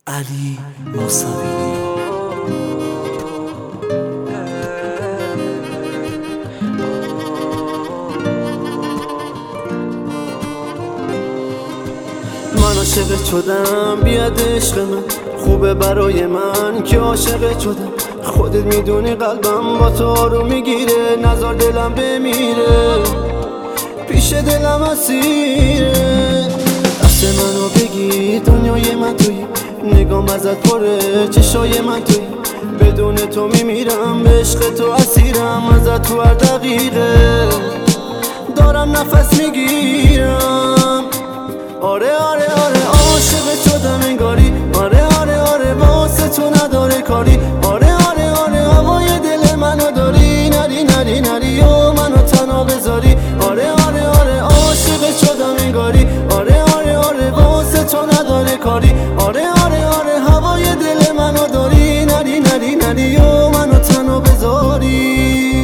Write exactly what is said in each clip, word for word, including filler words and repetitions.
علی موسوی. من عاشق شدم، بیاد عشق من خوبه برای من که عاشق شدم. خودت میدونی قلبم با تو آروم میگیره، نزار دلم بمیره، پیش دلم اسیره. دست منو بگیر، دنیای من تویی، نگام ازت پره، چشای من تویی. بدون تو میمیرم، به عشق تو اسیرم، ازت تو هر دقیقه دارم نفس میگیرم. آره آره آره عاشق شدم انگاری، آره آره آره واسه تو نداره کاری. آره آره آره هوای دل منو داری، نری نری نری و منو تنها بذاری. آره آره آره عاشق شدم انگاری، آره آره آره واسه تو نداره کاری. آره آره آره هوای دل منو داری، نری نری نری و منو تنها بذاری.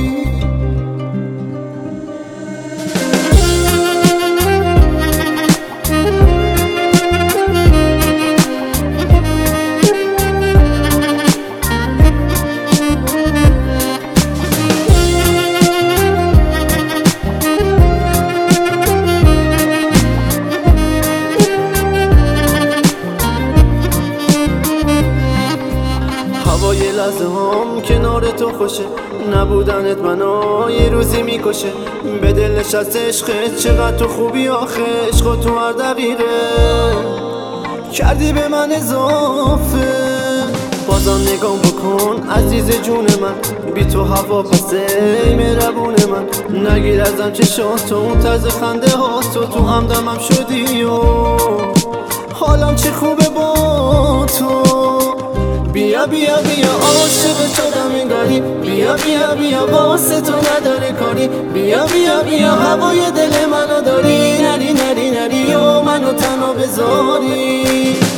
هوای لحظه هم کنار تو خوشه، نبودنت منو یه روزی میکشه. به دل نشست عشقت، چقدر تو خوبی آخه، عشق تو هر دقیقه کردی به من اضافه. بازم نگام بکن عزیز جون من، بی تو هوا پسه مهربون من. نگیر ازم چشاتو، اون طرز خنده ها تو، تو همدمم شدی و حالم چه خوبه با تو. بیا بیا بیا عاشق شدم انگاری، بیا بیا بیا واسه تو نداره کاری. بیا بیا بیا هوای دل منو داری، نری نری نری و منو تنها بذاری.